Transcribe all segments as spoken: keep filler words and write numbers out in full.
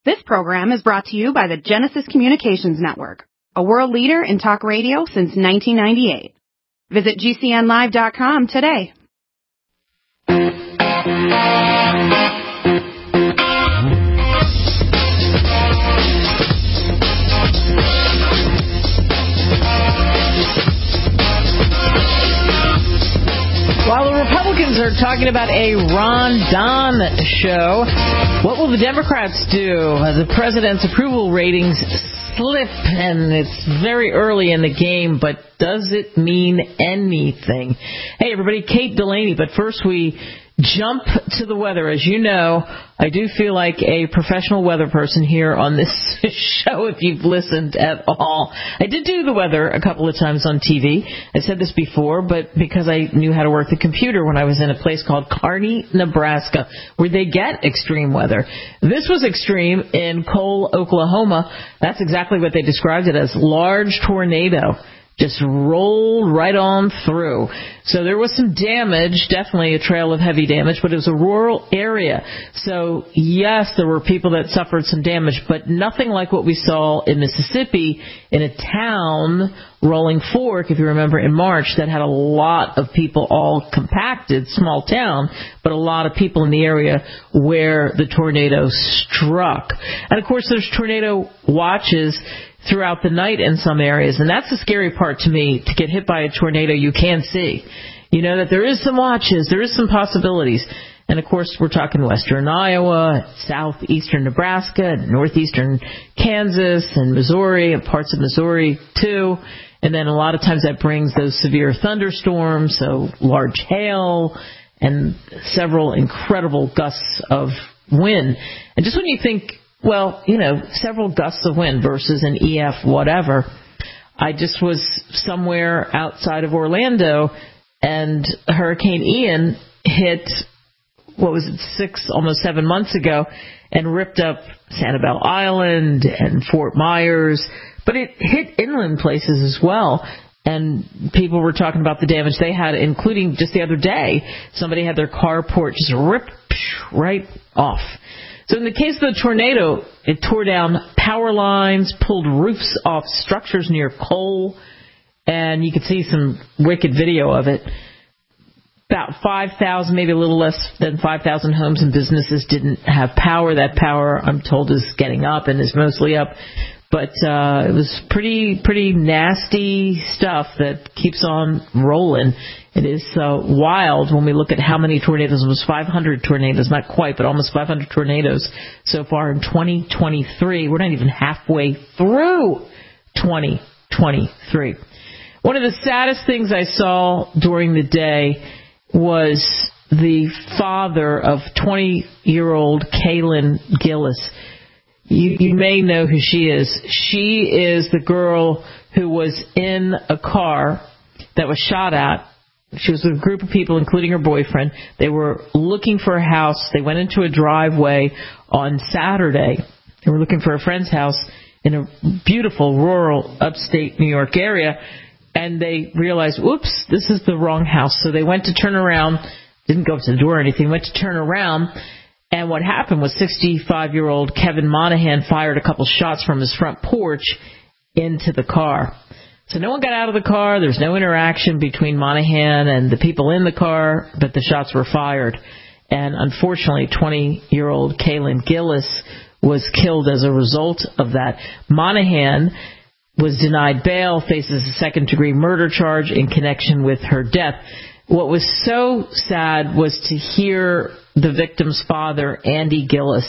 This program is brought to you by the Genesis Communications Network, a world leader in talk radio since nineteen ninety-eight. Visit G C N live dot com today. While the Republicans are talking about a Ron Don show, what will the Democrats do? The president's approval ratings slip, and it's very early in the game, but does it mean anything? Hey, everybody, Kate Delaney, but first we jump to the weather. As you know, I do feel like a professional weather person here on this show, if you've listened at all. I did do the weather a couple of times on T V. I said this before, but because I knew how to work the computer when I was in a place called Kearney, Nebraska, where they get extreme weather. This was extreme in Cole, Oklahoma. That's exactly what they described it as. Large tornado. Just rolled right on through. So there was some damage, definitely a trail of heavy damage, but it was a rural area. So, yes, there were people that suffered some damage, but nothing like what we saw in Mississippi in a town, Rolling Fork, if you remember, in March, that had a lot of people all compacted, small town, but a lot of people in the area where the tornado struck. And, of course, there's tornado watches throughout the night in some areas, and that's the scary part to me, to get hit by a tornado you can't see. You know that there is some watches, there is some possibilities. And, of course, we're talking western Iowa, southeastern Nebraska, northeastern Kansas, and Missouri, and parts of Missouri, too. And then a lot of times that brings those severe thunderstorms, so large hail, and several incredible gusts of wind. And just when you think, well, you know, several gusts of wind versus an E F whatever, I just was somewhere outside of Orlando, and Hurricane Ian hit, what was it, six, almost seven months ago, and ripped up Sanibel Island and Fort Myers, but it hit inland places as well. And people were talking about the damage they had, including just the other day, somebody had their carport just ripped right off. So in the case of the tornado, it tore down power lines, pulled roofs off structures near Cole, and you could see some wicked video of it. About five thousand, maybe a little less than five thousand homes and businesses didn't have power. That power, I'm told, is getting up and is mostly up. But uh, it was pretty, pretty nasty stuff that keeps on rolling. It is uh, wild when we look at how many tornadoes. It was five hundred tornadoes, not quite, but almost five hundred tornadoes so far in twenty twenty-three. We're not even halfway through twenty twenty-three. One of the saddest things I saw during the day was the father of twenty-year-old Kaylin Gillis. You, you may know who she is. She is the girl who was in a car that was shot at. She was with a group of people, including her boyfriend. They were looking for a house. They went into a driveway on Saturday. They were looking for a friend's house in a beautiful rural upstate New York area, and they realized, oops, this is the wrong house. So they went to turn around, didn't go up to the door or anything, went to turn around, and what happened was sixty-five-year-old Kevin Monahan fired a couple shots from his front porch into the car. So no one got out of the car. There's no interaction between Monahan and the people in the car, but the shots were fired. And unfortunately, twenty-year-old Kaylin Gillis was killed as a result of that. Monahan was denied bail, faces a second-degree murder charge in connection with her death. What was so sad was to hear the victim's father, Andy Gillis,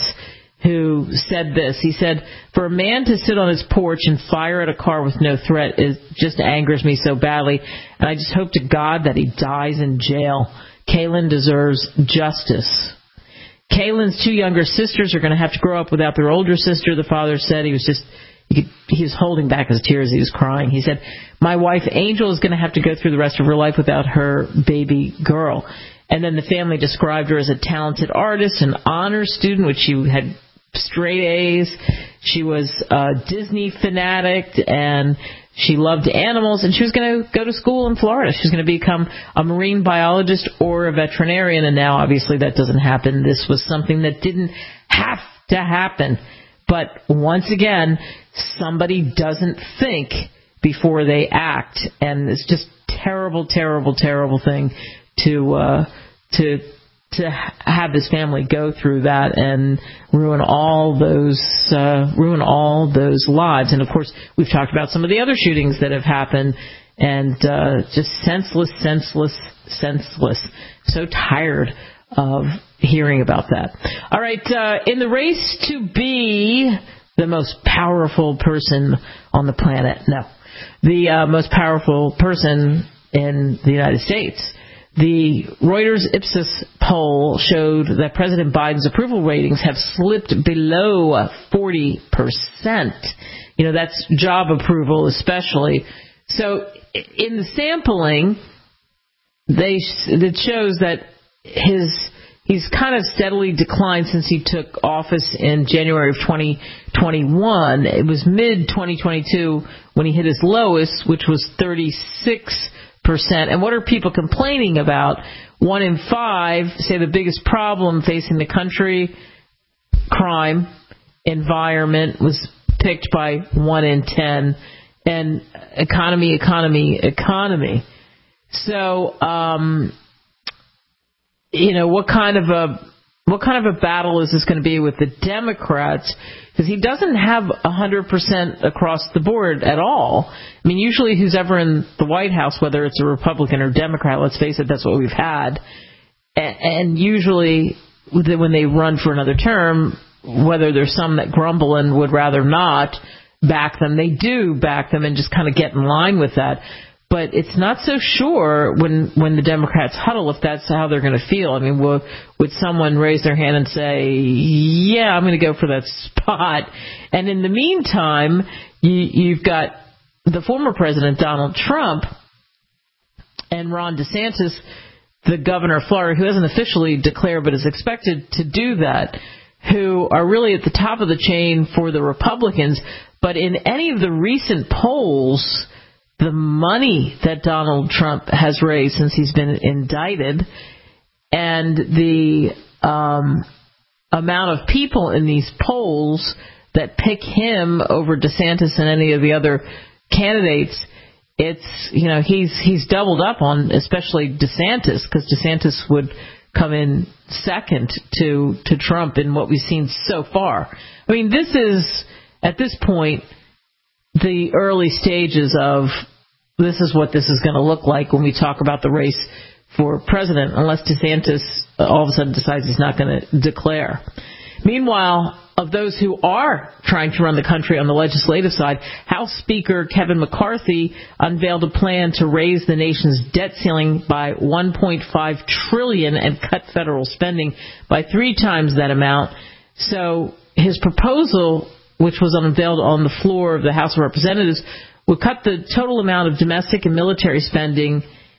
who said this. He said, for a man to sit on his porch and fire at a car with no threat, it just angers me so badly. And I just hope to God that he dies in jail. Kaylin deserves justice. Kaylin's two younger sisters are going to have to grow up without their older sister. The father said he was just, he, could, he was holding back his tears. He was crying. He said, my wife, Angel, is going to have to go through the rest of her life without her baby girl. And then the family described her as a talented artist, an honor student, which she had straight A's. She was a Disney fanatic, and she loved animals, and she was going to go to school in Florida. She was going to become a marine biologist or a veterinarian, and now obviously that doesn't happen. This was something that didn't have to happen. But But once again, somebody doesn't think before they act, and it's just terrible, terrible, terrible thing to uh, to to have this family go through that and ruin all those uh, ruin all those lives. And of course, we've talked about some of the other shootings that have happened, and uh, just senseless, senseless, senseless. So tired of hearing about that. All right, uh, in the race to be the most powerful person on the planet, no, the uh, most powerful person in the United States. The Reuters Ipsos poll showed that President Biden's approval ratings have slipped below forty percent. You know, that's job approval especially. So in the sampling, they it shows that his he's kind of steadily declined since he took office in January of twenty twenty-one. It was mid twenty twenty-two when he hit his lowest, which was thirty-six percent. And what are people complaining about? One in five say the biggest problem facing the country, crime, environment, was picked by one in ten, and economy, economy, economy. So, um, you know, what kind of a what kind of a battle is this going to be with the Democrats? Because he doesn't have one hundred percent across the board at all. I mean, usually who's ever in the White House, whether it's a Republican or Democrat, let's face it, that's what we've had. And usually when they run for another term, whether there's some that grumble and would rather not back them, they do back them and just kind of get in line with that. But it's not so sure when, when the Democrats huddle if that's how they're going to feel. I mean, will, would someone raise their hand and say, yeah, I'm going to go for that spot? And in the meantime, you, you've got the former president, Donald Trump, and Ron DeSantis, the governor of Florida, who hasn't officially declared but is expected to do that, who are really at the top of the chain for the Republicans. But in any of the recent polls, the money that Donald Trump has raised since he's been indicted and the um, amount of people in these polls that pick him over DeSantis and any of the other candidates, it's, you know, he's he's doubled up on especially DeSantis, because DeSantis would come in second to, to Trump in what we've seen so far. I mean, this is, at this point, the early stages of this is what this is going to look like when we talk about the race for president, unless DeSantis all of a sudden decides he's not going to declare. Meanwhile, of those who are trying to run the country on the legislative side, House Speaker Kevin McCarthy unveiled a plan to raise the nation's debt ceiling by one point five trillion dollars and cut federal spending by three times that amount. So his proposal, which was unveiled on the floor of the House of Representatives, would cut the total amount of domestic and military spending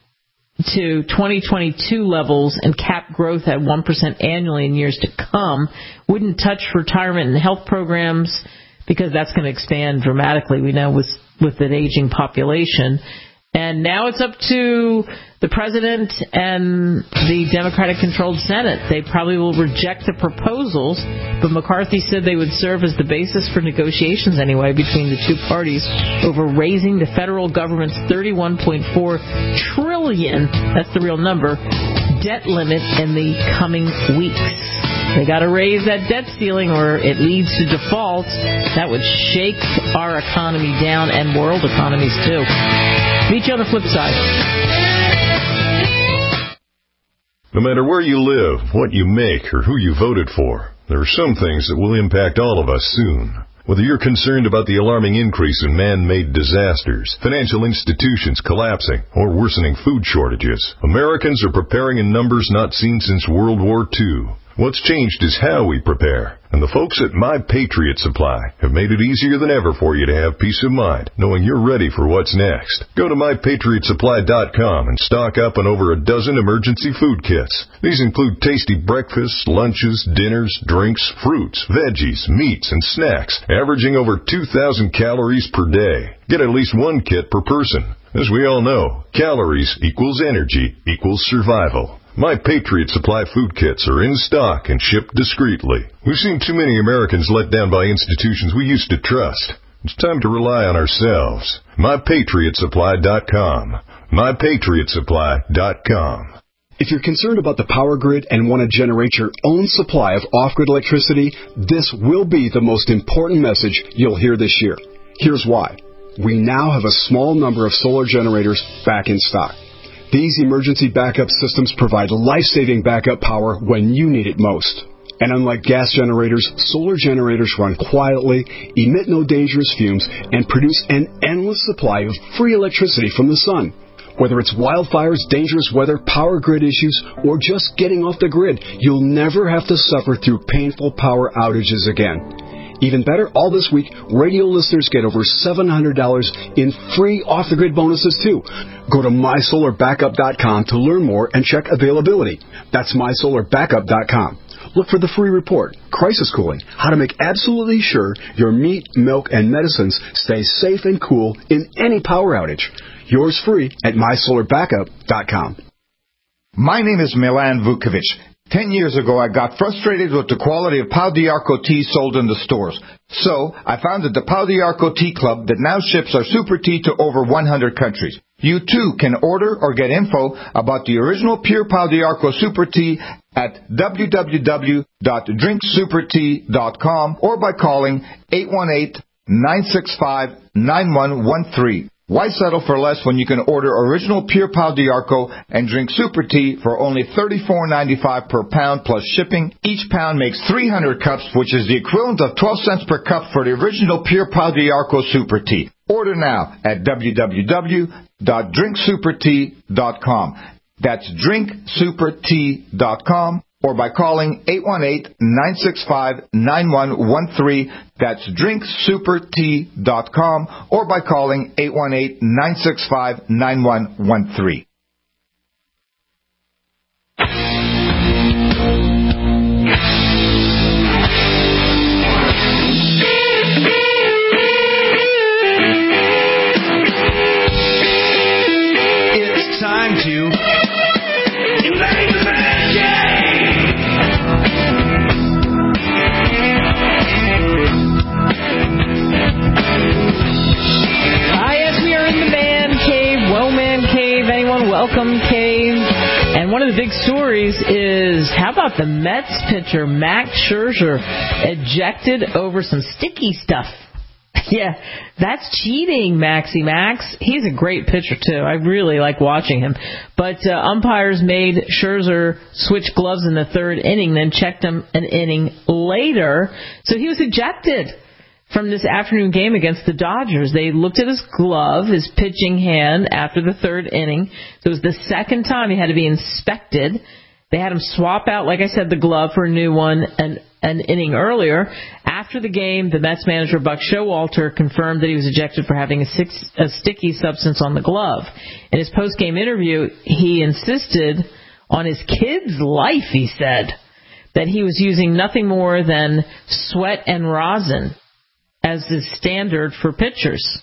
to twenty twenty-two levels and cap growth at one percent annually in years to come. Wouldn't touch retirement and health programs because that's going to expand dramatically, we know, with, with an aging population. And now it's up to the president and the Democratic-controlled Senate. They probably will reject the proposals, but McCarthy said they would serve as the basis for negotiations anyway between the two parties over raising the federal government's thirty-one point four trillion dollars, that's the real number, debt limit in the coming weeks. They got to raise that debt ceiling or it leads to default. That would shake our economy down and world economies too. Meet you on the flip side. No matter where you live, what you make, or who you voted for, there are some things that will impact all of us soon. Whether you're concerned about the alarming increase in man-made disasters, financial institutions collapsing, or worsening food shortages, Americans are preparing in numbers not seen since World War Two. What's changed is how we prepare. And the folks at My Patriot Supply have made it easier than ever for you to have peace of mind, knowing you're ready for what's next. Go to my patriot supply dot com and stock up on over a dozen emergency food kits. These include tasty breakfasts, lunches, dinners, drinks, fruits, veggies, meats, and snacks, averaging over two thousand calories per day. Get at least one kit per person. As we all know, calories equals energy equals survival. My Patriot Supply food kits are in stock and shipped discreetly. We've seen too many Americans let down by institutions we used to trust. It's time to rely on ourselves. my patriot supply dot com. my patriot supply dot com. If you're concerned about the power grid and want to generate your own supply of off-grid electricity, this will be the most important message you'll hear this year. Here's why. We now have a small number of solar generators back in stock. These emergency backup systems provide life-saving backup power when you need it most. And unlike gas generators, solar generators run quietly, emit no dangerous fumes, and produce an endless supply of free electricity from the sun. Whether it's wildfires, dangerous weather, power grid issues, or just getting off the grid, you'll never have to suffer through painful power outages again. Even better, all this week, radio listeners get over seven hundred dollars in free off-the-grid bonuses, too. Go to my solar backup dot com to learn more and check availability. That's my solar backup dot com. Look for the free report, Crisis Cooling, how to make absolutely sure your meat, milk, and medicines stay safe and cool in any power outage. Yours free at my solar backup dot com. My name is Milan Vukovic. Ten years ago, I got frustrated with the quality of Pau d'Arco tea sold in the stores. So, I founded the Pau d'Arco Tea Club that now ships our super tea to over one hundred countries. You, too, can order or get info about the original pure Pau d'Arco super tea at w w w dot drink super tea dot com or by calling eight one eight, nine six five, nine one one three. Why settle for less when you can order original pure Pau d'Arco and drink super tea for only thirty-four ninety-five per pound plus shipping? Each pound makes three hundred cups, which is the equivalent of twelve cents per cup for the original pure Pau d'Arco super tea. Order now at w w w dot drink super tea dot com. That's drink super tea dot com. Or by calling eight one eight, nine six five, nine one one three. That's drink super tea dot com. Or by calling eight one eight, nine six five, nine one one three. It's time to... Welcome, Cave. And one of the big stories is, how about the Mets pitcher, Max Scherzer, ejected over some sticky stuff? Yeah, that's cheating, Maxie Max. He's a great pitcher, too. I really like watching him. But uh, umpires made Scherzer switch gloves in the third inning, then checked him an inning later. So he was ejected from this afternoon game against the Dodgers. They looked at his glove, his pitching hand, after the third inning. So it was the second time he had to be inspected. They had him swap out, like I said, the glove for a new one an, an inning earlier. After the game, the Mets manager, Buck Showalter, confirmed that he was ejected for having a, six, a sticky substance on the glove. In his post-game interview, he insisted on his kid's life, he said, that he was using nothing more than sweat and rosin as the standard for pitchers.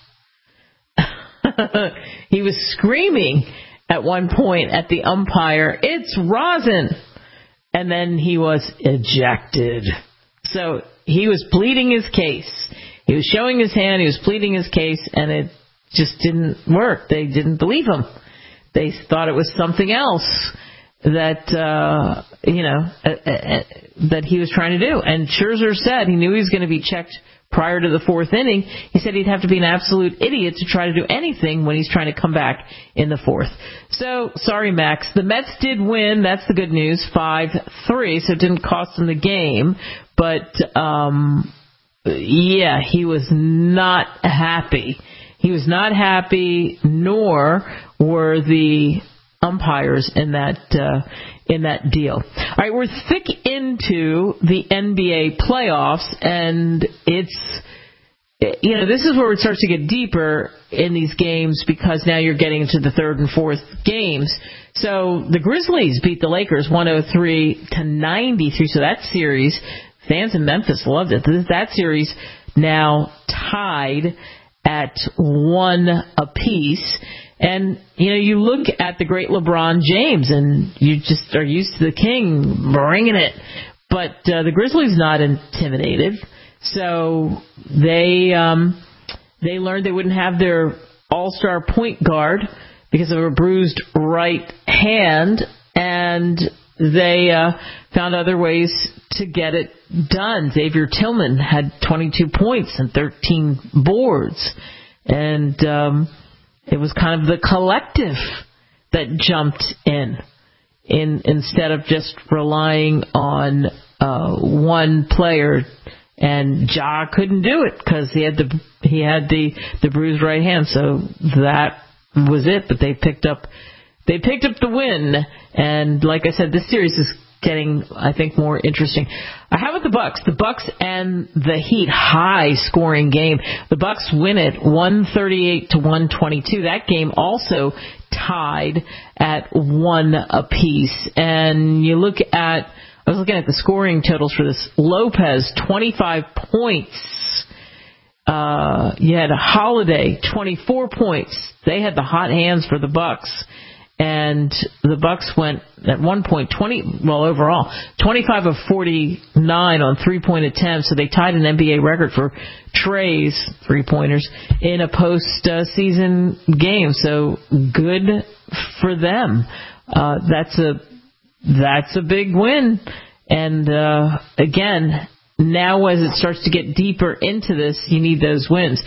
He was screaming at one point at the umpire, "It's rosin!" And then he was ejected. So he was pleading his case. He was showing his hand, he was pleading his case, and it just didn't work. They didn't believe him. They thought it was something else that, uh, you know, uh, uh, that he was trying to do. And Scherzer said he knew he was going to be checked prior to the fourth inning. He said he'd have to be an absolute idiot to try to do anything when he's trying to come back in the fourth. So, sorry, Max. The Mets did win. That's the good news, five three, so it didn't cost them the game. But, um, yeah, he was not happy. He was not happy, nor were the umpires in that uh, in that deal. All right, we're thick into the N B A playoffs, and it's, you know, this is where it starts to get deeper in these games because now you're getting into the third and fourth games. So the Grizzlies beat the Lakers one oh three to ninety-three. So that series, fans in Memphis loved it. That series now tied at one apiece. And, you know, you look at the great LeBron James, and you just are used to the king bringing it. But uh, the Grizzlies not intimidated. So they um, they learned they wouldn't have their all-star point guard because of a bruised right hand, and they uh, found other ways to get it done. Xavier Tillman had twenty-two points and thirteen boards. And um, it was kind of the collective that jumped in, in instead of just relying on uh, one player. And Ja couldn't do it because he had the he had the, the bruised right hand. So that was it. But they picked up they picked up the win. And like I said, this series is getting, I think, more interesting. Uh, how about the Bucks? The Bucks and the Heat, high scoring game. The Bucks win it one thirty-eight to one twenty-two. That game also tied at one apiece. And you look at, I was looking at the scoring totals for this. Lopez, twenty-five points. Uh, you had a Holiday, twenty-four points. They had the hot hands for the Bucks. And the Bucks went at one point twenty, well, overall, twenty-five of forty-nine on three-point attempts. So they tied an N B A record for Trey's three-pointers in a post-season game. So good for them. Uh, that's a that's a big win. And uh, again, now as it starts to get deeper into this, you need those wins.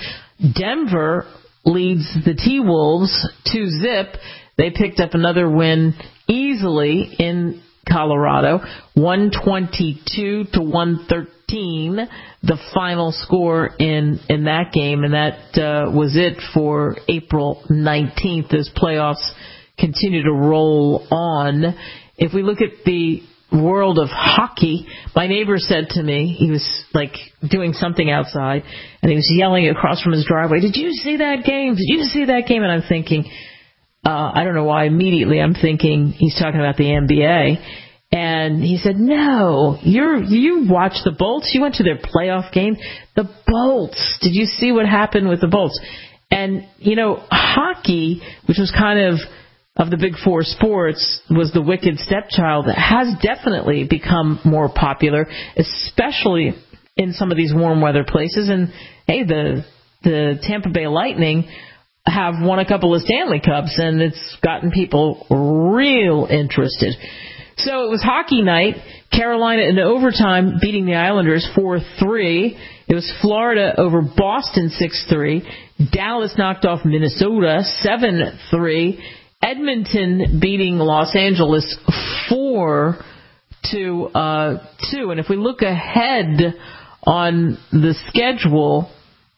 Denver leads the T-Wolves two zip. They picked up another win easily in Colorado, one twenty-two to one thirteen, the final score in, in that game, and that uh, was it for April nineteenth as playoffs continue to roll on. If we look at the world of hockey, my neighbor said to me, he was like doing something outside, and he was yelling across from his driveway, "Did you see that game? Did you see that game?" And I'm thinking, Uh, I don't know why immediately I'm thinking he's talking about the N B A. And he said, no, you're, you watched the Bolts. You went to their playoff game. The Bolts. Did you see what happened with the Bolts? And, you know, hockey, which was kind of, of the big four sports, was the wicked stepchild, has definitely become more popular, especially in some of these warm weather places. And, hey, the, the Tampa Bay Lightning have won a couple of Stanley Cups, and it's gotten people real interested. So it was hockey night. Carolina in overtime beating the Islanders four three. It was Florida over Boston six three. Dallas knocked off Minnesota seven three. Edmonton beating Los Angeles four to two. And if we look ahead on the schedule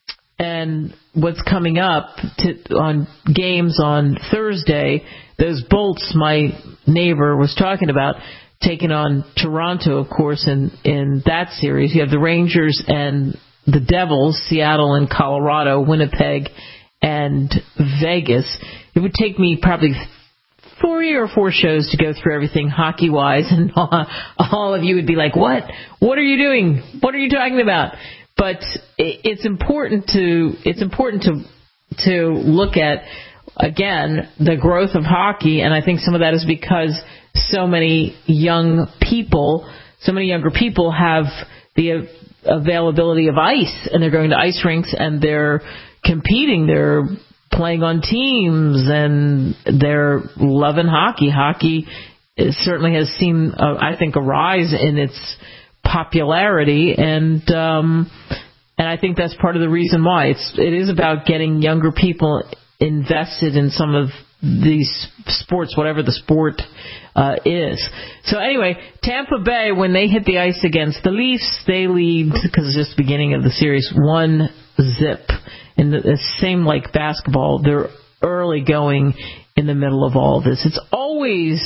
and what's coming up to, on games on Thursday, those Bolts my neighbor was talking about, taking on Toronto, of course, in, in that series. You have the Rangers and the Devils, Seattle and Colorado, Winnipeg and Vegas. It would take me probably three or four shows to go through everything hockey-wise, and all, all of you would be like, what? What are you doing? What are you talking about? But it's important to it's important to to look at, again, the growth of hockey, and I think some of that is because so many young people, so many younger people have the availability of ice, and they're going to ice rinks and they're competing, they're playing on teams, and they're loving hockey. Hockey certainly has seen, uh, I think, a rise in its popularity, and um, and I think that's part of the reason why. It's it is about getting younger people invested in some of these sports, whatever the sport uh, is. So anyway, Tampa Bay, when they hit the ice against the Leafs, they lead, because it's just the beginning of the series, one zip. And the same like basketball, they're early going in the middle of all of this. It's always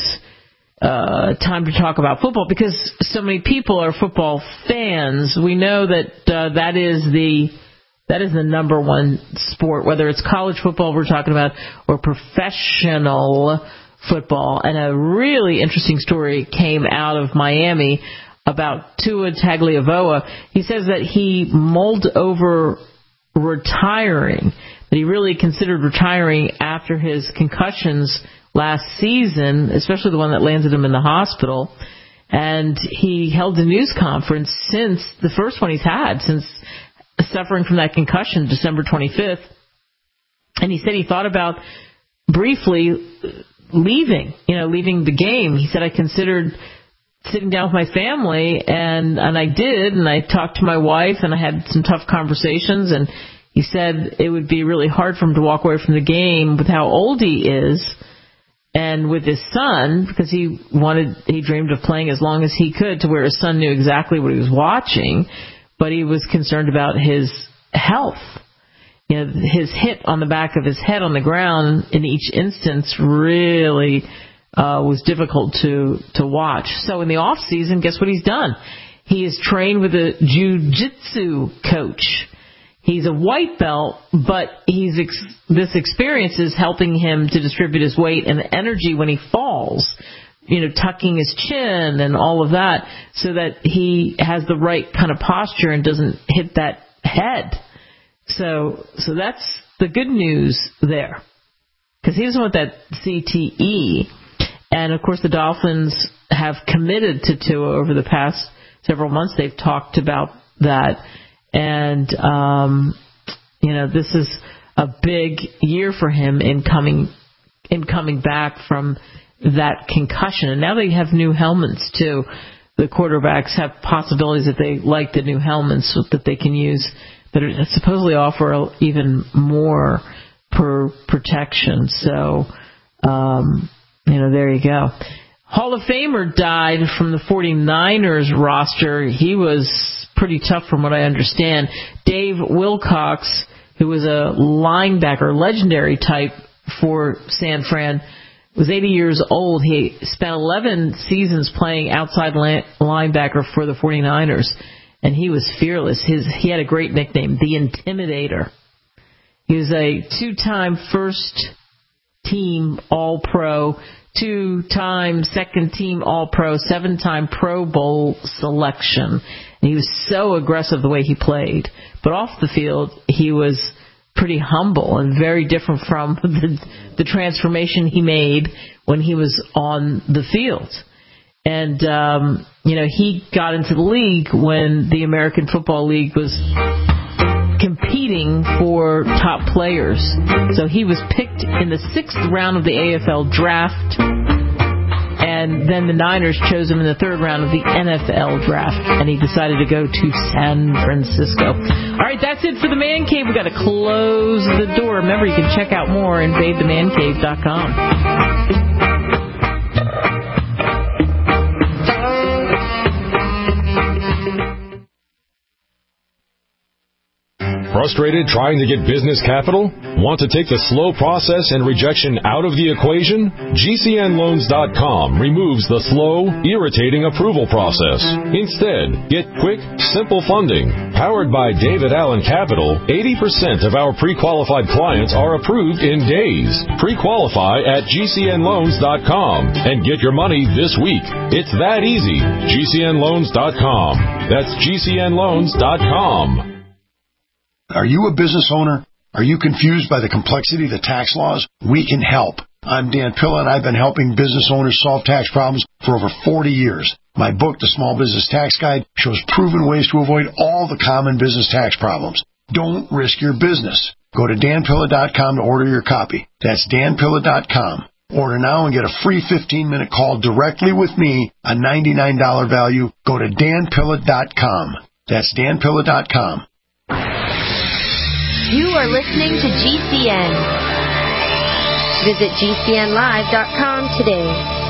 Uh, time to talk about football because so many people are football fans. We know that uh, that is the that is the number one sport, whether it's college football we're talking about or professional football. And a really interesting story came out of Miami about Tua Tagovailoa. He says that he mulled over retiring that he really considered retiring after his concussions last season, especially the one that landed him in the hospital. And he held a news conference since the first one he's had, since suffering from that concussion, December twenty-fifth. And he said he thought about briefly leaving, you know, leaving the game. He said, I considered sitting down with my family, and, and I did, and I talked to my wife, and I had some tough conversations, and he said it would be really hard for him to walk away from the game with how old he is and with his son, because he wanted, he dreamed of playing as long as he could to where his son knew exactly what he was watching, but he was concerned about his health. You know, his hit on the back of his head on the ground in each instance really uh, was difficult to, to watch. So in the off season, guess what he's done? He is trained with a jiu-jitsu coach. He's a white belt, but he's ex- this experience is helping him to distribute his weight and energy when he falls, you know, tucking his chin and all of that so that he has the right kind of posture and doesn't hit that head. So so that's the good news there, because he doesn't want that C T E. And, of course, the Dolphins have committed to Tua over the past several months. They've talked about that. And, um, you know, this is a big year for him in coming in coming back from that concussion. And now they have new helmets, too. The quarterbacks have possibilities that they like the new helmets that they can use that are supposedly offer even more per protection. So, um, you know, there you go. Hall of Famer died from the 49ers roster. He was pretty tough from what I understand. Dave Wilcox, who was a linebacker, legendary type for San Fran, was eighty years old. He spent eleven seasons playing outside linebacker for the 49ers, and he was fearless. His He had a great nickname, the Intimidator. He was a two-time first-team All-Pro, two-time second-team All-Pro, seven-time Pro Bowl selection. And he was so aggressive the way he played. But off the field, he was pretty humble and very different from the, the transformation he made when he was on the field. And, um, you know, he got into the league when the American Football League was competing for top players. So he was picked in the sixth round of the A F L draft, and then the Niners chose him in the third round of the N F L draft, and he decided to go to San Francisco. All right, that's it for the Man Cave. We've got to close the door. Remember, you can check out more at invade the man cave dot com. Frustrated trying to get business capital? Want to take the slow process and rejection out of the equation? G C N loans dot com removes the slow, irritating approval process. Instead, get quick, simple funding. Powered by David Allen Capital, eighty percent of our pre-qualified clients are approved in days. Pre-qualify at G C N loans dot com and get your money this week. It's that easy. G C N loans dot com. That's G C N loans dot com. Are you a business owner? Are you confused by the complexity of the tax laws? We can help. I'm Dan Pilla, and I've been helping business owners solve tax problems for over forty years. My book, The Small Business Tax Guide, shows proven ways to avoid all the common business tax problems. Don't risk your business. Go to Dan Pilla dot com to order your copy. That's Dan Pilla dot com. Order now and get a free fifteen-minute call directly with me, a ninety-nine dollars value. Go to Dan Pilla dot com. That's Dan Pilla dot com. You are listening to G C N. Visit G C N live dot com today.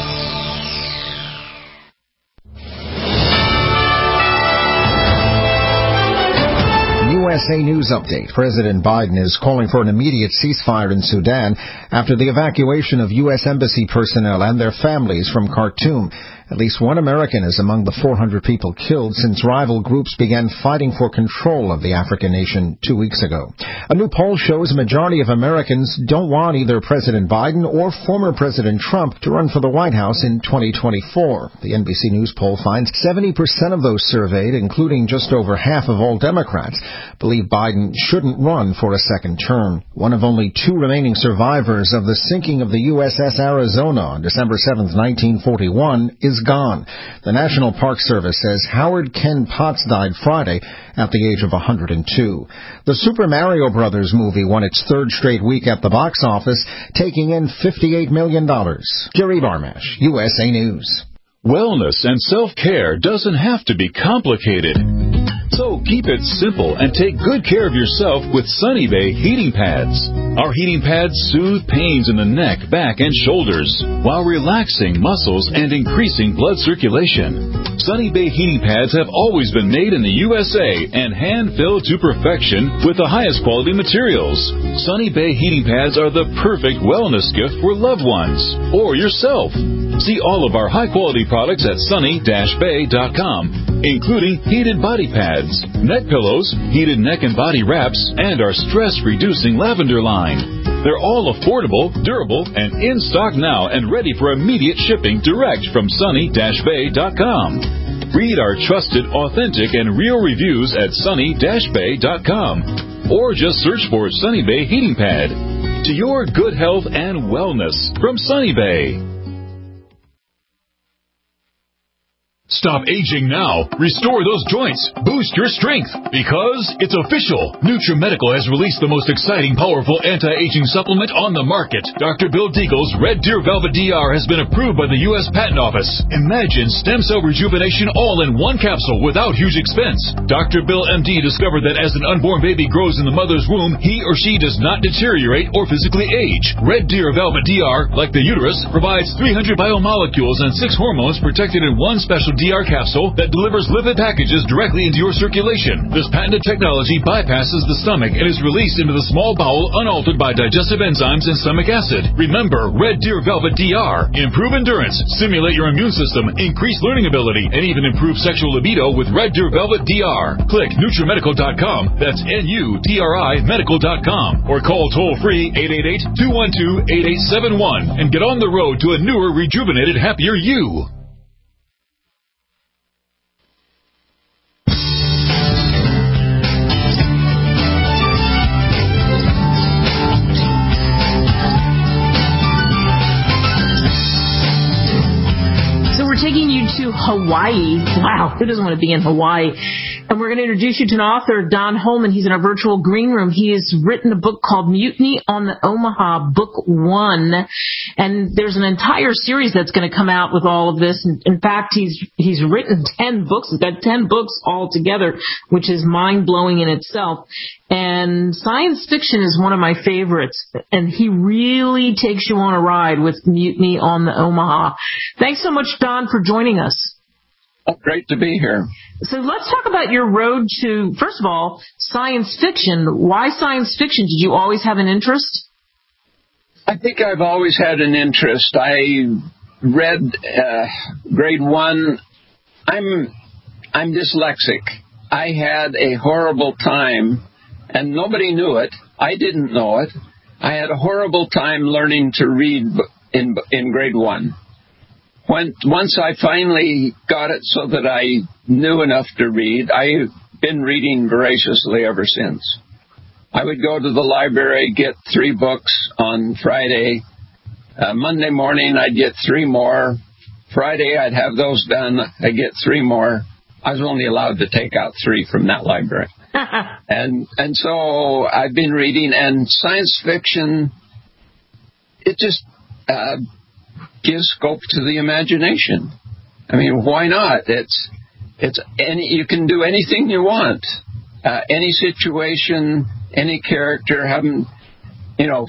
U S A News Update. President Biden is calling for an immediate ceasefire in Sudan after the evacuation of U S Embassy personnel and their families from Khartoum. At least one American is among the four hundred people killed since rival groups began fighting for control of the African nation two weeks ago. A new poll shows a majority of Americans don't want either President Biden or former President Trump to run for the White House in twenty twenty-four. The N B C News poll finds seventy percent of those surveyed, including just over half of all Democrats, believe Biden shouldn't run for a second term. One of only two remaining survivors of the sinking of the U S S Arizona on December seventh, nineteen forty-one, is gone. The National Park Service says Howard Ken Potts died Friday at the age of one hundred two. The Super Mario Brothers movie won its third straight week at the box office, taking in fifty-eight million dollars. Jerry Barmash, U S A News. Wellness and self-care doesn't have to be complicated. So keep it simple and take good care of yourself with Sunny Bay heating pads. Our heating pads soothe pains in the neck, back, and shoulders while relaxing muscles and increasing blood circulation. Sunny Bay heating pads have always been made in the U S A and hand-filled to perfection with the highest quality materials. Sunny Bay heating pads are the perfect wellness gift for loved ones or yourself. See all of our high-quality products at sunny dash bay dot com, including heated body pads, neck pillows, heated neck and body wraps, and our stress-reducing lavender line. They're all affordable, durable, and in stock now and ready for immediate shipping direct from sunny dash bay dot com. Read our trusted, authentic, and real reviews at sunny dash bay dot com or just search for Sunny Bay Heating Pad. To your good health and wellness from Sunny Bay. Stop aging now. Restore those joints. Boost your strength. Because it's official. NutriMedical has released the most exciting, powerful anti-aging supplement on the market. Doctor Bill Deagle's Red Deer Velvet D R has been approved by the U S Patent Office. Imagine stem cell rejuvenation all in one capsule without huge expense. Doctor Bill M D discovered that as an unborn baby grows in the mother's womb, he or she does not deteriorate or physically age. Red Deer Velvet D R, like the uterus, provides three hundred biomolecules and six hormones protected in one special D R capsule that delivers lipid packages directly into your circulation. This patented technology bypasses the stomach and is released into the small bowel unaltered by digestive enzymes and stomach acid. Remember, Red Deer Velvet D R. Improve endurance, stimulate your immune system, increase learning ability, and even improve sexual libido with Red Deer Velvet D R. Click NutriMedical dot com, that's N U T R I medical dot com, or call toll-free eight eight eight, two one two, eight eight seven one and get on the road to a newer, rejuvenated, happier you. Taking you to Hawaii. Wow, who doesn't want to be in Hawaii? And we're going to introduce you to an author, Don Holman. He's in our virtual green room. He has written a book called Mutiny on the Omaha, Book One. And there's an entire series that's going to come out with all of this. In fact, he's he's written ten books. He's got ten books all together, which is mind-blowing in itself. And science fiction is one of my favorites. And he really takes you on a ride with Mutiny on the Omaha. Thanks so much, Don, for joining us. Oh, great to be here. So let's talk about your road to, first of all, science fiction. Why science fiction? Did you always have an interest? I think I've always had an interest. I read uh, grade one. I'm I'm dyslexic. I had a horrible time, and nobody knew it. I didn't know it. I had a horrible time learning to read in in grade one. When once I finally got it so that I knew enough to read, I've been reading voraciously ever since. I would go to the library, get three books on Friday. Uh, Monday morning, I'd get three more. Friday, I'd have those done. I'd get three more. I was only allowed to take out three from that library. and and so I've been reading, and science fiction, it just uh, gives scope to the imagination. I mean, why not? It's it's any you can do anything you want, uh, any situation, any character having, you know,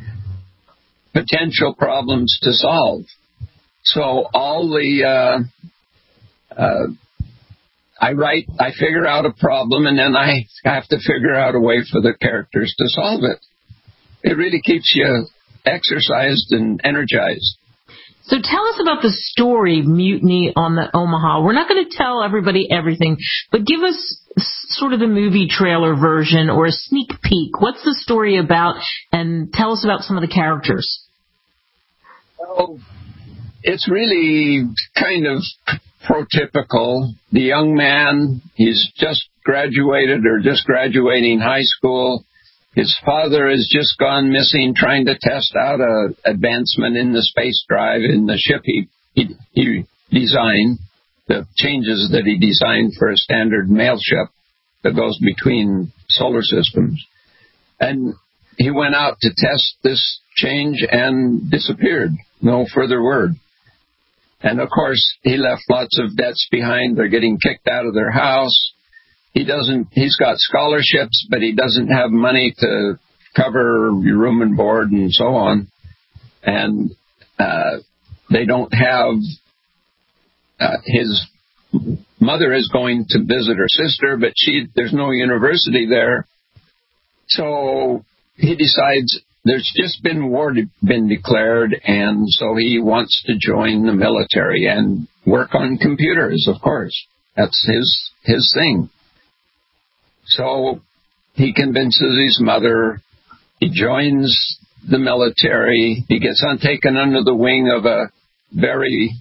potential problems to solve. So all the uh, uh, I write, I figure out a problem, and then I have to figure out a way for the characters to solve it. It really keeps you exercised and energized. So tell us about the story, Mutiny on the Omaha. We're not going to tell everybody everything, but give us sort of the movie trailer version or a sneak peek. What's the story about? And tell us about some of the characters. Well, it's really kind of prototypical. The young man, he's just graduated or just graduating high school. His father has just gone missing trying to test out a advancement in the space drive in the ship he, he, he designed, the changes that he designed for a standard mail ship that goes between solar systems. And he went out to test this change and disappeared. No further word. And, of course, he left lots of debts behind. They're getting kicked out of their house. He doesn't, he's got scholarships, but he doesn't have money to cover your room and board and so on. And uh, they don't have, uh, his mother is going to visit her sister, but she, there's no university there. So he decides there's just been war de- been declared, and so he wants to join the military and work on computers, of course. That's his his thing. So he convinces his mother. He joins the military. He gets taken under the wing of a very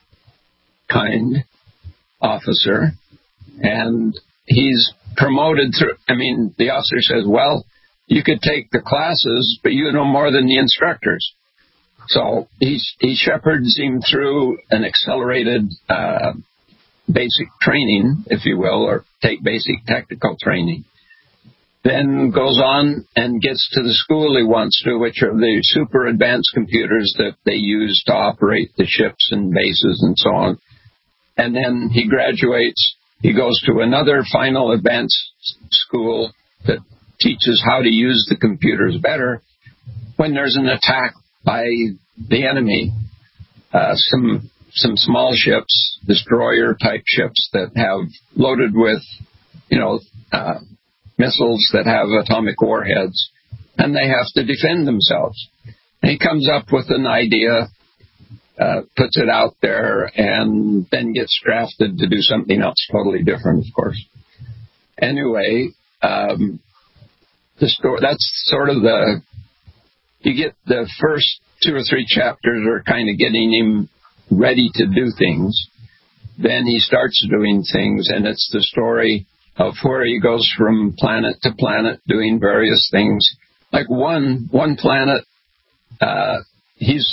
kind officer, and he's promoted through. I mean, the officer says, well, you could take the classes, but you know more than the instructors. So he, he shepherds him through an accelerated uh basic training, if you will, or take basic technical training. Then goes on and gets to the school he wants to, which are the super advanced computers that they use to operate the ships and bases and so on. And then he graduates. He goes to another final advanced school that teaches how to use the computers better when there's an attack by the enemy. Uh, some some small ships, destroyer-type ships that have loaded with, you know, uh, missiles that have atomic warheads, and they have to defend themselves. And he comes up with an idea, uh, puts it out there, and then gets drafted to do something else totally different, of course. Anyway, um, the story, that's sort of the, you get the first two or three chapters are kind of getting him ready to do things. Then he starts doing things, and it's the story of where he goes from planet to planet doing various things. Like one one planet, uh, he's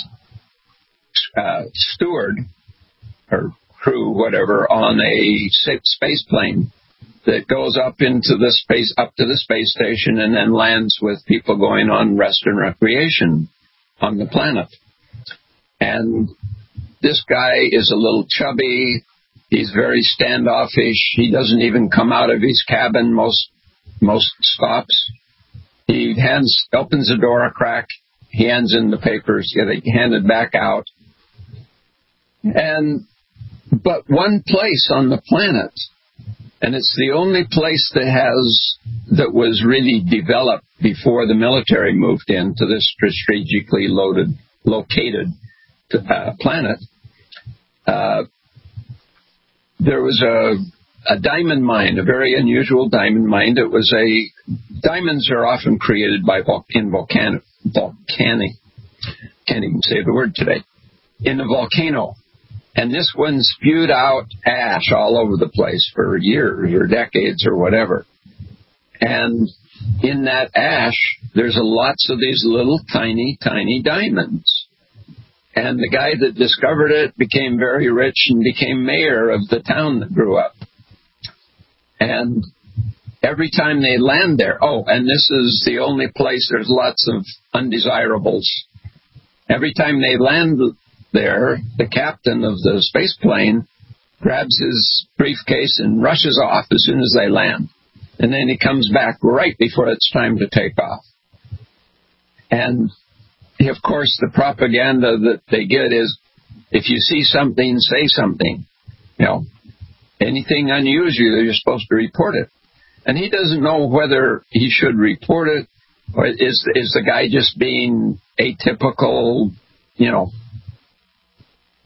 uh, steward or crew, whatever, on a space plane that goes up into the space, up to the space station, and then lands with people going on rest and recreation on the planet. And this guy is a little chubby. He's very standoffish. He doesn't even come out of his cabin most most stops. He hands opens the door a crack. He hands in the papers. Get it handed back out. And but one place on the planet, and it's the only place that has that was really developed before the military moved into this strategically loaded located uh, planet. Uh, there was a, a diamond mine, a very unusual diamond mine. It was a diamonds are often created by vol- in volcanic volcanic can't even say the word today in a volcano, and this one spewed out ash all over the place for years or decades or whatever. And in that ash, there's lots of these little tiny, tiny diamonds. And the guy that discovered it became very rich and became mayor of the town that grew up. And every time they land there, oh, and this is the only place there's lots of undesirables. Every time they land there, the captain of the space plane grabs his briefcase and rushes off as soon as they land. And then he comes back right before it's time to take off. And of course, the propaganda that they get is, if you see something, say something. You know, anything unusual, you're supposed to report it. And he doesn't know whether he should report it, or is is the guy just being atypical, you know,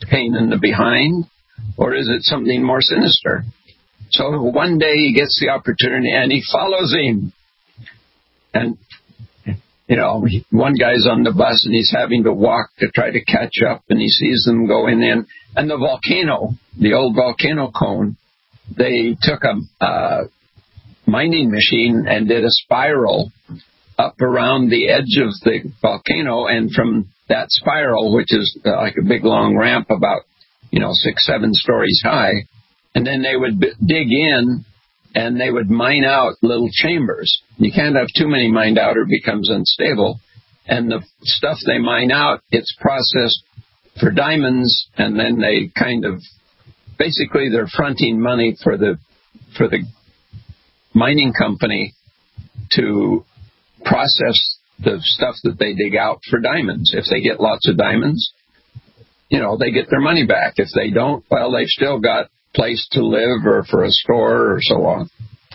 pain in the behind, or is it something more sinister? So one day he gets the opportunity and he follows him. And, you know, one guy's on the bus and he's having to walk to try to catch up, and he sees them going in. And the volcano, the old volcano cone, they took a uh, mining machine and did a spiral up around the edge of the volcano, and from that spiral, which is uh, like a big long ramp about, you know, six, seven stories high, and then they would b- dig in and they would mine out little chambers. You can't have too many mined out or it becomes unstable. And the stuff they mine out, it's processed for diamonds, and then they kind of, basically they're fronting money for the for the mining company to process the stuff that they dig out for diamonds. If they get lots of diamonds, you know, they get their money back. If they don't, well, they've still got place to live or for a store or so on.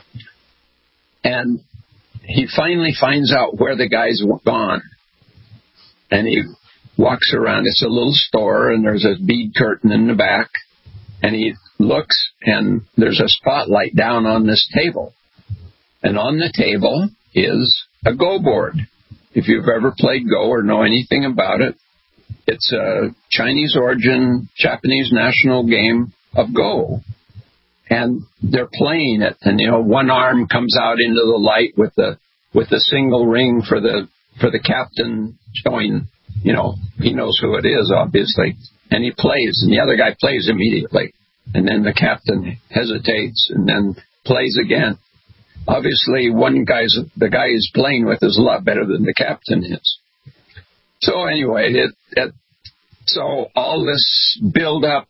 And he finally finds out where the guy's gone. And he walks around. It's a little store, and there's a bead curtain in the back. And he looks, and there's a spotlight down on this table. And on the table is a Go board. If you've ever played Go or know anything about it, it's a Chinese origin, Japanese national game of Go. And they're playing it, and, you know, one arm comes out into the light with the with the single ring for the for the captain, showing, you know, he knows who it is, obviously. And he plays, and the other guy plays immediately. And then the captain hesitates and then plays again. Obviously, one guy's the guy he's playing with is a lot better than the captain is. So anyway, it, it so all this build up,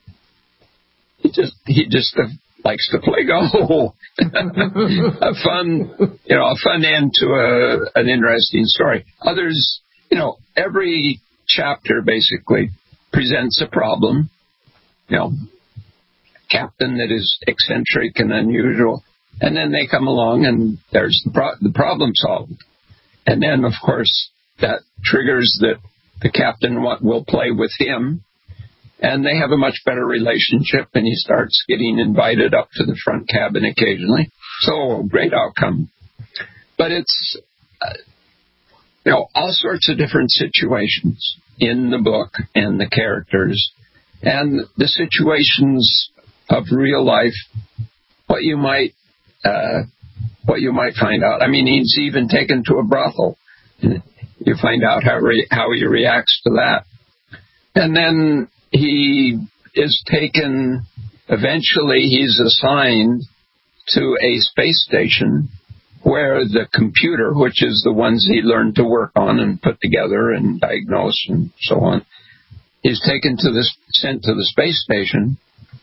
he just he just uh, likes to play Go. a fun, you know, a fun end to a, an interesting story. Others, you know, every chapter basically presents a problem. You know, captain that is eccentric and unusual, and then they come along and there's the, pro- the problem solved. And then, of course, that triggers that the captain will play with him, and they have a much better relationship, and he starts getting invited up to the front cabin occasionally. So, great outcome. But it's, uh, you know, all sorts of different situations in the book and the characters and the situations of real life, what you might, uh, what you might find out. I mean, he's even taken to a brothel. You find out how re- how he reacts to that. And then he is taken, eventually he's assigned to a space station where the computer, which is the ones he learned to work on and put together and diagnose and so on, is taken to this, sent to the space station.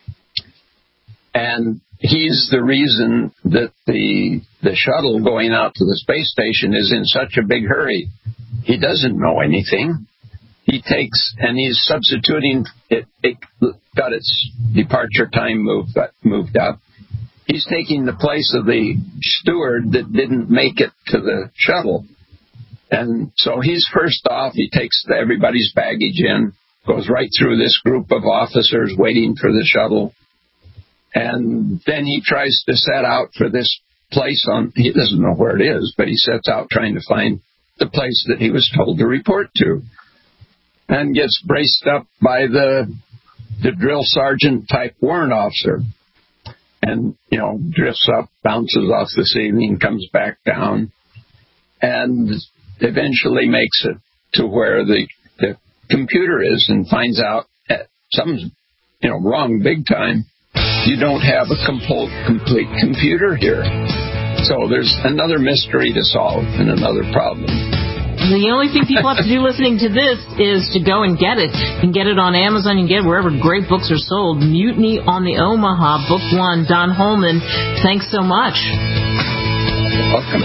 And he's the reason that the the shuttle going out to the space station is in such a big hurry. He doesn't know anything. He takes, and he's substituting, it, it got its departure time moved, moved up. He's taking the place of the steward that didn't make it to the shuttle. And so he's first off, he takes everybody's baggage in, goes right through this group of officers waiting for the shuttle. And then he tries to set out for this place on, he doesn't know where it is, but he sets out trying to find the place that he was told to report to. And gets braced up by the the drill sergeant type warrant officer. And, you know, drifts up, bounces off the ceiling, comes back down, and eventually makes it to where the, the computer is and finds out that something's, you know, wrong big time. You don't have a complete, complete computer here. So there's another mystery to solve and another problem. The only thing people have to do listening to this is to go and get it. You can get it on Amazon. You can get it wherever great books are sold. Mutiny on the Omaha, Book One. Don Holman, thanks so much. You're welcome.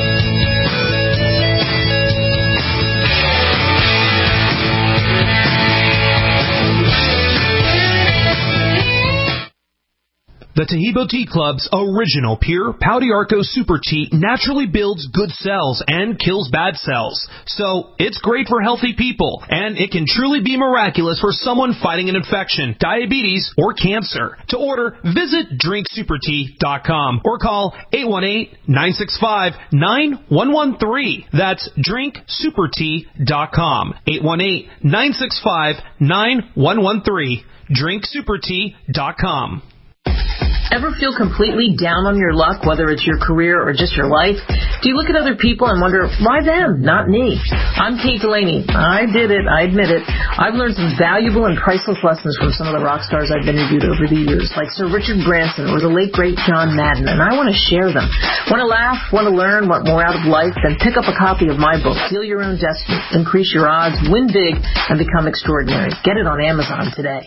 The Taheebo Tea Club's original pure Pau d'Arco Super Tea naturally builds good cells and kills bad cells. So it's great for healthy people, and it can truly be miraculous for someone fighting an infection, diabetes, or cancer. To order, visit drink super tea dot com or call eight one eight, nine six five, nine one one three. That's drink super tea dot com. eight one eight, nine six five, nine one one three. drink super tea dot com. Ever feel completely down on your luck, whether it's your career or just your life? Do you look at other people and wonder, why them, not me? I'm Kate Delaney. I did it. I admit it. I've learned some valuable and priceless lessons from some of the rock stars I've interviewed over the years, like Sir Richard Branson or the late, great John Madden, and I want to share them. Want to laugh? Want to learn? Want more out of life? Then pick up a copy of my book, Heal Your Own Destiny, Increase Your Odds, Win Big, and Become Extraordinary. Get it on Amazon today.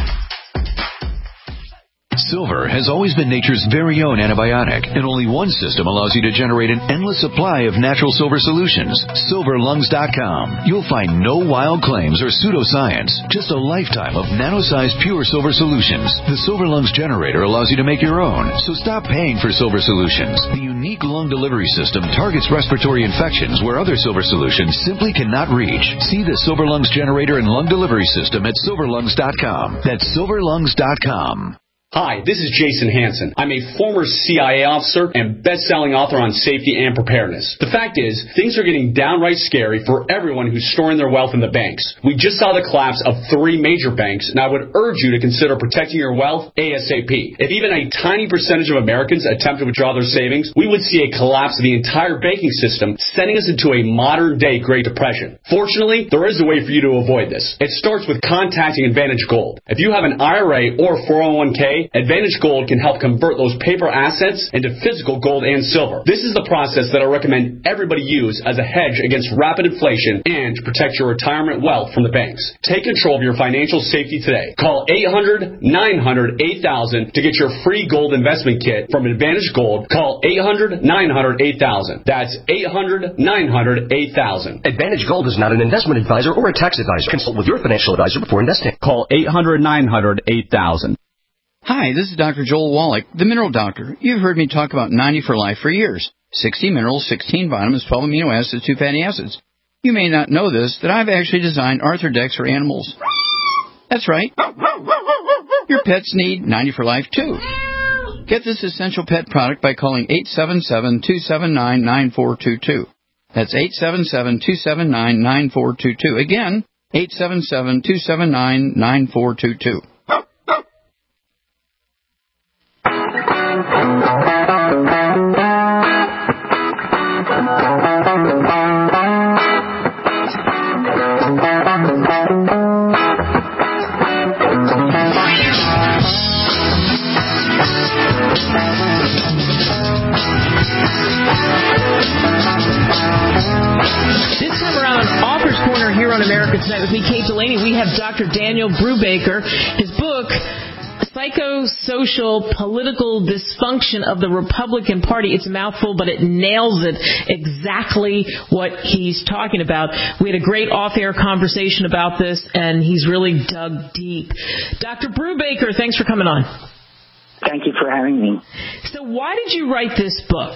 Silver has always been nature's very own antibiotic, and only one system allows you to generate an endless supply of natural silver solutions. silver lungs dot com. You'll find no wild claims or pseudoscience, just a lifetime of nano-sized pure silver solutions. The Silver Lungs generator allows you to make your own, so stop paying for silver solutions. The unique lung delivery system targets respiratory infections where other silver solutions simply cannot reach. See the Silver Lungs generator and lung delivery system at silver lungs dot com. That's silver lungs dot com. Hi, this is Jason Hansen. I'm a former C I A officer and best-selling author on safety and preparedness. The fact is, things are getting downright scary for everyone who's storing their wealth in the banks. We just saw the collapse of three major banks, and I would urge you to consider protecting your wealth ASAP. If even a tiny percentage of Americans attempt to withdraw their savings, we would see a collapse of the entire banking system, sending us into a modern-day Great Depression. Fortunately, there is a way for you to avoid this. It starts with contacting Advantage Gold. If you have an I R A or four oh one k, Advantage Gold can help convert those paper assets into physical gold and silver. This is the process that I recommend everybody use as a hedge against rapid inflation and to protect your retirement wealth from the banks. Take control of your financial safety today. Call eight hundred, nine hundred, eight thousand to get your free gold investment kit from Advantage Gold. Call eight hundred, nine hundred, eight thousand. That's eight hundred, nine hundred, eight thousand. Advantage Gold is not an investment advisor or a tax advisor. Consult with your financial advisor before investing. Call eight hundred, nine hundred, eight thousand. Hi, this is Doctor Joel Wallach, the Mineral Doctor. You've heard me talk about ninety for Life for years. sixty minerals, sixteen vitamins, twelve amino acids, two fatty acids. You may not know this, that I've actually designed Arthrodex for animals. That's right. Your pets need ninety for Life, too. Get this essential pet product by calling eight seven seven, two seven nine, nine four two two. That's eight seven seven, two seven nine, nine four two two. Again, eight seven seven, two seven nine, nine four two two. This time around, Author's Corner here on America Tonight with me, Kate Delaney. We have Doctor Daniel Brubaker. His book, Psychosocial Political Dysfunction of the Republican Party. It's a mouthful, but it nails it exactly what he's talking about. We had a great off-air conversation about this, and he's really dug deep. Doctor Brubaker, thanks for coming on. Thank you for having me. So why did you write this book?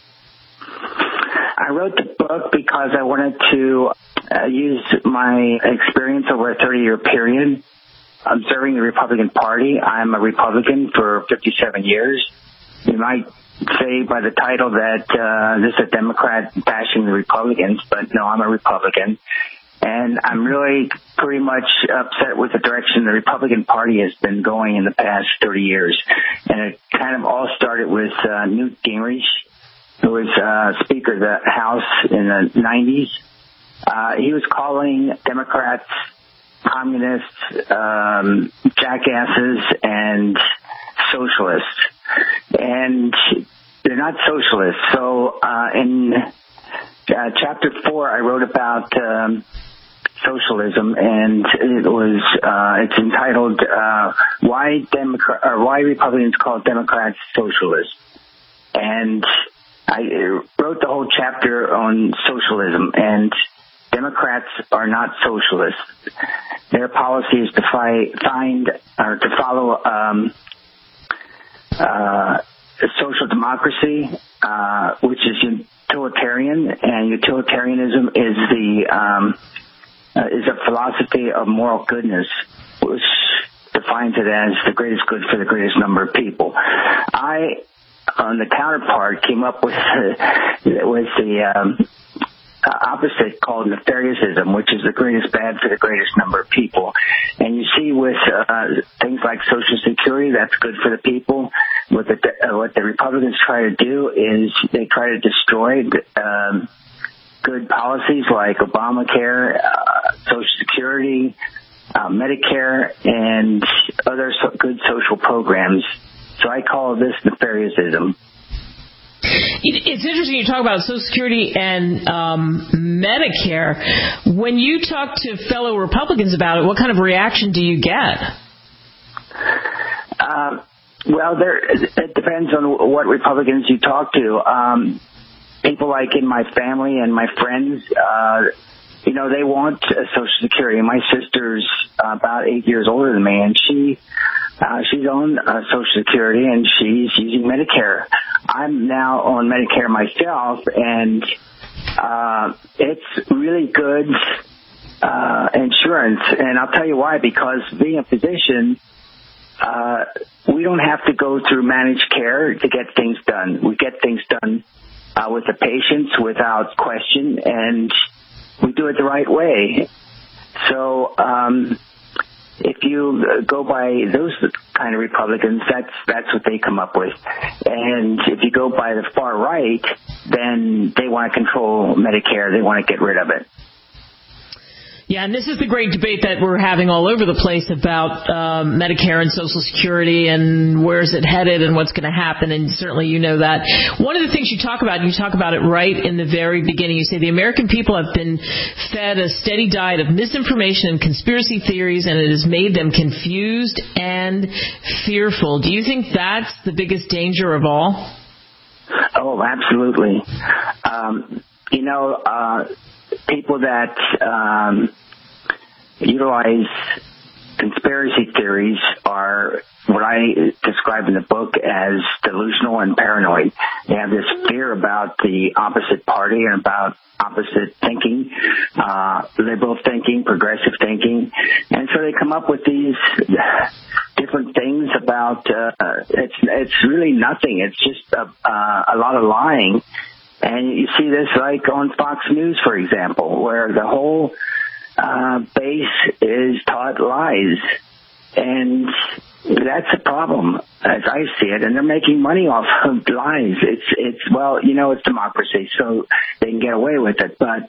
I wrote the book because I wanted to uh, use my experience over a thirty-year period observing the Republican Party. I'm a Republican for fifty-seven years. You might say by the title that uh, this is a Democrat bashing the Republicans, but no, I'm a Republican. And I'm really pretty much upset with the direction the Republican Party has been going in the past thirty years. And it kind of all started with uh, Newt Gingrich, who was uh, Speaker of the House in the nineties. Uh, he was calling Democrats communists, um, jackasses, and socialists. And they're not socialists. So uh, in uh, chapter four, I wrote about um, socialism, and it was uh, it's entitled uh, "Why Democrat or Why Republicans Call Democrats Socialists." And I wrote the whole chapter on socialism, and Democrats are not socialists. Their policy is to fi- find or to follow um, uh, social democracy, uh, which is utilitarian, and utilitarianism is the um, uh, is a philosophy of moral goodness, which defines it as the greatest good for the greatest number of people. I, on the counterpart, came up with uh, with the um, opposite called nefarianism, which is the greatest bad for the greatest number of people. And you see with uh, things like Social Security, that's good for the people. What the, uh, what the Republicans try to do is they try to destroy um, good policies like Obamacare, uh, Social Security, uh, Medicare, and other so- good social programs. So I call this nefarianism. It's interesting you talk about Social Security and um, Medicare. When you talk to fellow Republicans about it, what kind of reaction do you get? Uh, well, there, it depends on what Republicans you talk to. Um, people like in my family and my friends, uh, you know, they want uh, Social Security. My sister's uh, about eight years older than me, and she uh, she's on uh, Social Security, and she's using Medicare. I'm now on Medicare myself, and uh, it's really good uh, insurance. And I'll tell you why, because being a physician, uh, we don't have to go through managed care to get things done. We get things done uh, with the patients without question, and we do it the right way. So um, if you go by those kind of Republicans, that's that's what they come up with. And if you go by the far right, then they want to control Medicare. They want to get rid of it. Yeah, and this is the great debate that we're having all over the place about um, Medicare and Social Security and where's it headed and what's going to happen, and certainly you know that. One of the things you talk about, and you talk about it right in the very beginning, you say the American people have been fed a steady diet of misinformation and conspiracy theories, and it has made them confused and fearful. Do you think that's the biggest danger of all? Oh, absolutely. Um, you know, uh, people that um, utilize conspiracy theories are what I describe in the book as delusional and paranoid. They have this fear about the opposite party and about opposite thinking, uh, liberal thinking, progressive thinking. And so they come up with these different things about, uh, it's, it's really nothing. It's just a, uh, a lot of lying. And you see this like on Fox News, for example, where the whole uh, base is taught lies. And that's a problem, as I see it. And they're making money off of lies. It's, it's well, you know, it's democracy, so they can get away with it. But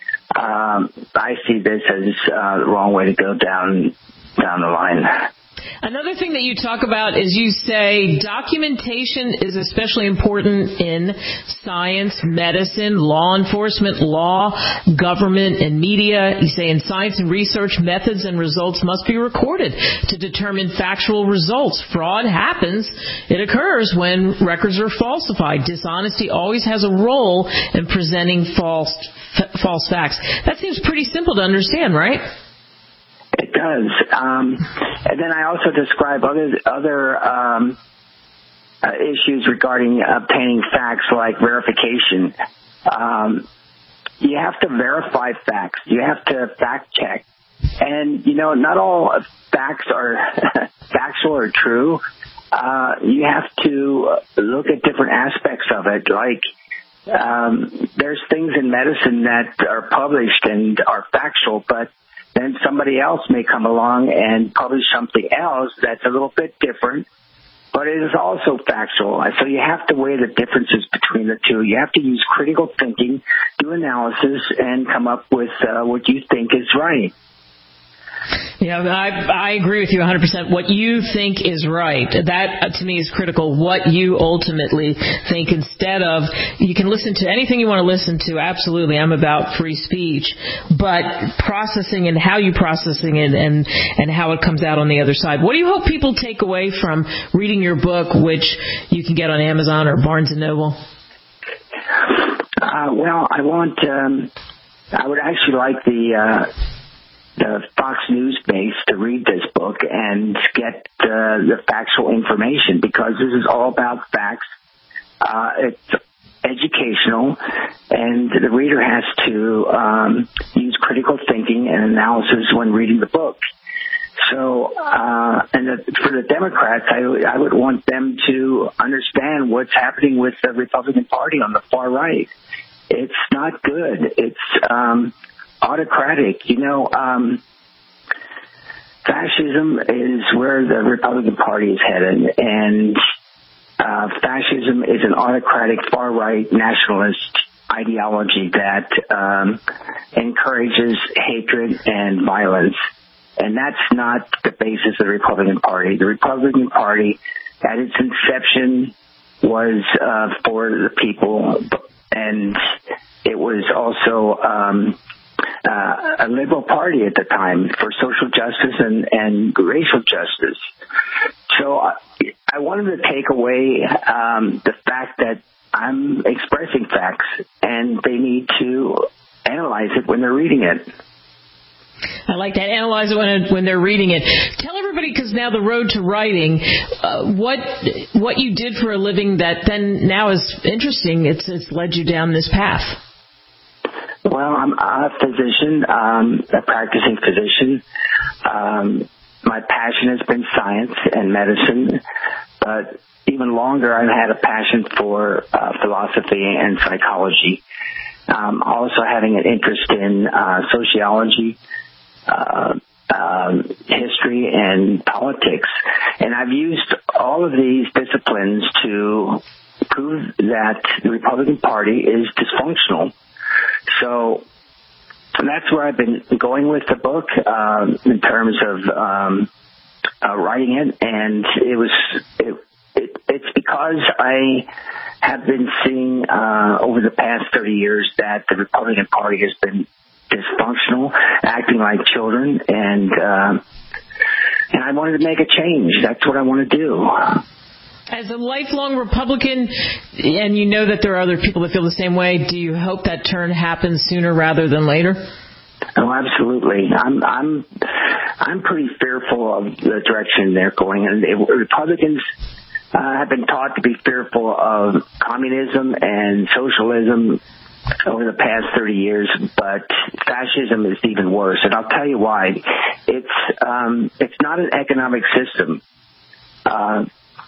um, I see this as uh, the wrong way to go down down the line. Another thing that you talk about is you say documentation is especially important in science, medicine, law enforcement, law, government, and media. You say in science and research, methods and results must be recorded to determine factual results. Fraud happens. It occurs when records are falsified. Dishonesty always has a role in presenting false, f- false facts. That seems pretty simple to understand, right? It does. Um, and then I also describe other other um, uh, issues regarding obtaining facts like verification. Um, you have to verify facts. You have to fact check. And, you know, not all facts are factual or true. Uh, you have to look at different aspects of it. Like, um, there's things in medicine that are published and are factual, but then somebody else may come along and publish something else that's a little bit different, but it is also factual. So you have to weigh the differences between the two. You have to use critical thinking, do analysis, and come up with uh, what you think is right. Yeah, I, I agree with you one hundred percent. What you think is right, that uh, to me is critical. What you ultimately think, instead of, you can listen to anything you want to listen to, absolutely, I'm about free speech, but processing and how you processing it and, and how it comes out on the other side. What do you hope people take away from reading your book, which you can get on Amazon or Barnes and Noble? Uh, well, I want, um, I would actually like the, uh, the Fox News base to read this book and get uh, the factual information, because this is all about facts. Uh, it's educational, and the reader has to um, use critical thinking and analysis when reading the book. So, uh, and the, for the Democrats, I, I would want them to understand what's happening with the Republican Party on the far right. It's not good. It's um, autocratic. You know, um, fascism is where the Republican Party is headed, and uh, fascism is an autocratic far-right nationalist ideology that um, encourages hatred and violence. And that's not the basis of the Republican Party. The Republican Party, at its inception, was uh, for the people, and it was also um, uh, a liberal party at the time for social justice and, and racial justice. So I, I wanted to take away um, the fact that I'm expressing facts, and they need to analyze it when they're reading it. I like that. Analyze it when when they're reading it. Tell everybody, because now the road to writing, uh, what what you did for a living that then now is interesting. It's it's led you down this path. Well, I'm a physician, um, a practicing physician. Um, my passion has been science and medicine, but even longer, I've had a passion for uh, philosophy and psychology. Um, also having an interest in uh, sociology, uh, um, history, and politics. And I've used all of these disciplines to prove that the Republican Party is dysfunctional. So that's where I've been going with the book um, in terms of um, uh, writing it. And it was it, it, it's because I have been seeing uh, over the past thirty years that the Republican Party has been dysfunctional, acting like children, and uh, and I wanted to make a change. That's what I want to do. As a lifelong Republican, and you know that there are other people that feel the same way, do you hope that turn happens sooner rather than later? Oh, absolutely. I'm I'm I'm pretty fearful of the direction they're going, and it, Republicans Uh, have been taught to be fearful of communism and socialism over the past thirty years, but fascism is even worse, and I'll tell you why. It's um, it's not an economic system. Uh,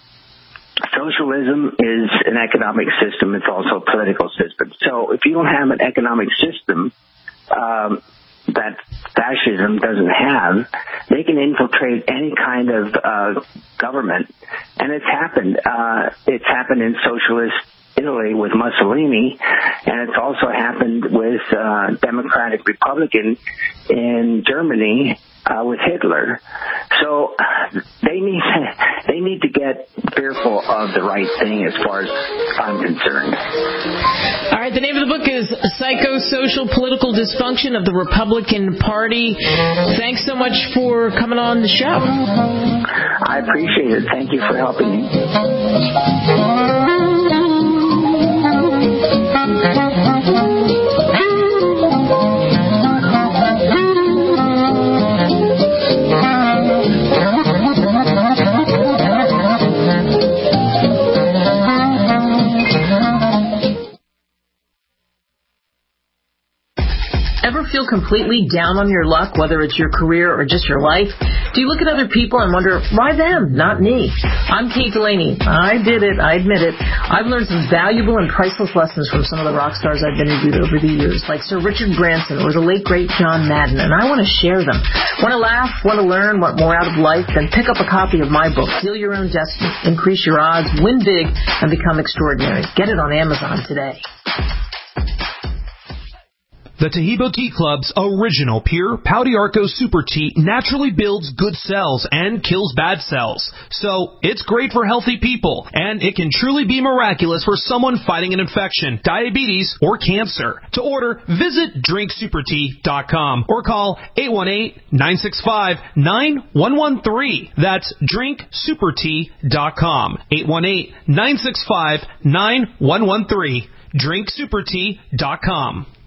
socialism is an economic system. It's also a political system. So if you don't have an economic system um, that fascism doesn't have, they can infiltrate any kind of uh, government. And it's happened. Uh, it's happened in socialist Italy with Mussolini, and it's also happened with uh, Democratic Republican in Germany uh, with Hitler. So they need they need to get fearful of the right thing as far as I'm concerned. All right, the name of the book is Psychosocial Political Dysfunction of the Republican Party. Thanks so much for coming on the show. I appreciate it. Thank you for helping me. Ever feel completely down on your luck, whether it's your career or just your life? Do you look at other people and wonder, why them, not me? I'm Kate Delaney. I did it. I admit it. I've learned some valuable and priceless lessons from some of the rock stars I've interviewed over the years, like Sir Richard Branson or the late, great John Madden, and I want to share them. Want to laugh? Want to learn? Want more out of life? Then pick up a copy of my book, Deal Your Own Destiny, Increase Your Odds, Win Big, and Become Extraordinary. Get it on Amazon today. The Taheebo Tea Club's original pure Pau d'Arco Super Tea naturally builds good cells and kills bad cells. So it's great for healthy people, and it can truly be miraculous for someone fighting an infection, diabetes, or cancer. To order, visit drink super tea dot com or call eight one eight, nine six five, nine one one three. That's drink super tea dot com. eight one eight, nine six five, nine one one three. drink super tea dot com.